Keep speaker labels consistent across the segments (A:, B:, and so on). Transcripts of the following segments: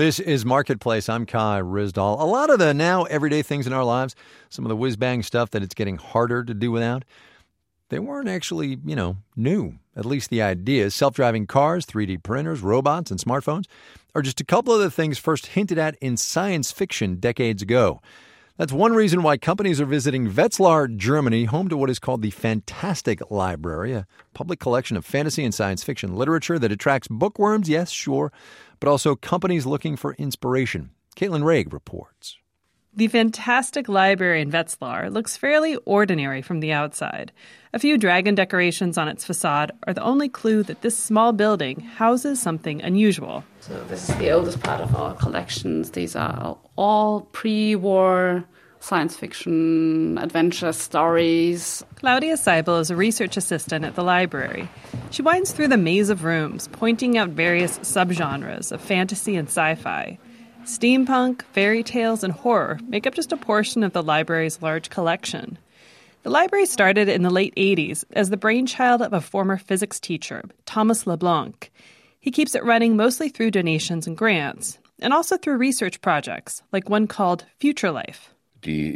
A: This is Marketplace. I'm Kai Ryssdal. A lot of the now everyday things in our lives, some of the whiz-bang stuff that it's getting harder to do without, they weren't actually, new. At least the ideas. Self-driving cars, 3D printers, robots, and smartphones are just a couple of the things first hinted at in science fiction decades ago. That's one reason why companies are visiting Wetzlar, Germany, home to what is called the Fantastic Library, a public collection of fantasy and science fiction literature that attracts bookworms, yes, sure, but also companies looking for inspiration. Caitlin Raig reports.
B: The Fantastic Library in Wetzlar looks fairly ordinary from the outside. A few dragon decorations on its facade are the only clue that this small building houses something unusual.
C: So this is the oldest part of our collections. These are all pre-war science fiction adventure stories.
B: Claudia Seibel is a research assistant at the library. She winds through the maze of rooms, pointing out various subgenres of fantasy and sci-fi. Steampunk, fairy tales, and horror make up just a portion of the library's large collection. The library started in the late 80s as the brainchild of a former physics teacher, Thomas LeBlanc. He keeps it running mostly through donations and grants, and also through research projects, like one called Future Life.
D: The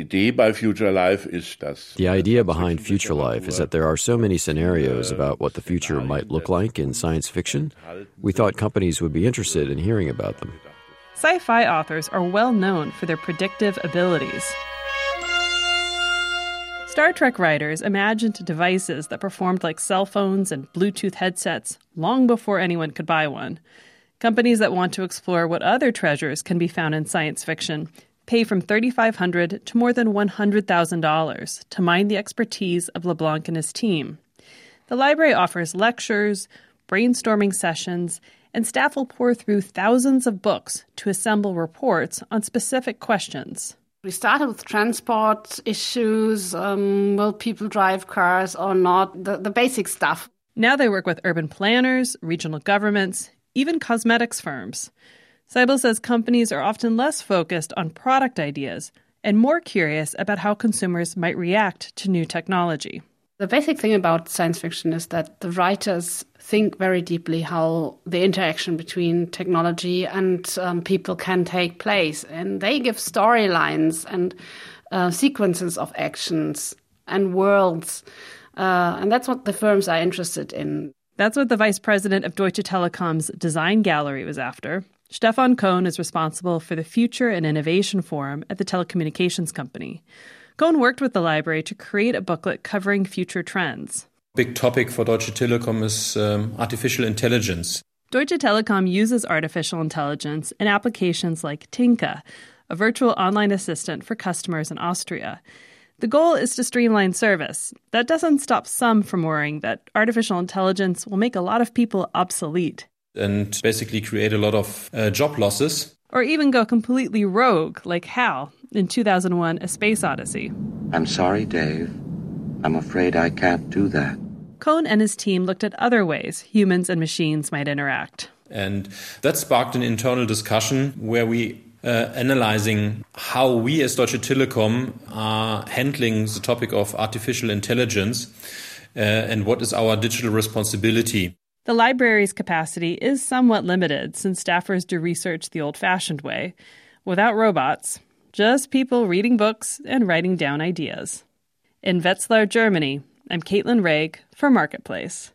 D: idea behind Future Life is that there are so many scenarios about what the future might look like in science fiction. We thought companies would be interested in hearing about them.
B: Sci-fi authors are well known for their predictive abilities. Star Trek writers imagined devices that performed like cell phones and Bluetooth headsets long before anyone could buy one. Companies that want to explore what other treasures can be found in science fiction pay from $3,500 to more than $100,000 to mine the expertise of LeBlanc and his team. The library offers lectures, brainstorming sessions, and staff will pour through thousands of books to assemble reports on specific questions.
C: We started with transport issues, will people drive cars or not, the basic stuff.
B: Now they work with urban planners, regional governments, even cosmetics firms. Seibel says companies are often less focused on product ideas and more curious about how consumers might react to new technology.
C: The basic thing about science fiction is that the writers think very deeply how the interaction between technology and people can take place. And they give storylines and sequences of actions and worlds. And that's what the firms are interested in.
B: That's what the vice president of Deutsche Telekom's design gallery was after. Stefan Kohn is responsible for the Future and Innovation Forum at the telecommunications company. Kohn worked with the library to create a booklet covering future trends.
E: Big topic for Deutsche Telekom is artificial intelligence.
B: Deutsche Telekom uses artificial intelligence in applications like Tinka, a virtual online assistant for customers in Austria. The goal is to streamline service. That doesn't stop some from worrying that artificial intelligence will make a lot of people obsolete.
E: And basically create a lot of job losses.
B: Or even go completely rogue, like Hal in 2001: A Space Odyssey.
F: I'm sorry, Dave. I'm afraid I can't do that.
B: Kohn and his team looked at other ways humans and machines might interact.
E: And that sparked an internal discussion where we analyzing how we as Deutsche Telekom are handling the topic of artificial intelligence and what is our digital responsibility.
B: The library's capacity is somewhat limited since staffers do research the old-fashioned way, without robots, just people reading books and writing down ideas. In Wetzlar, Germany, I'm Caitlin Raig for Marketplace.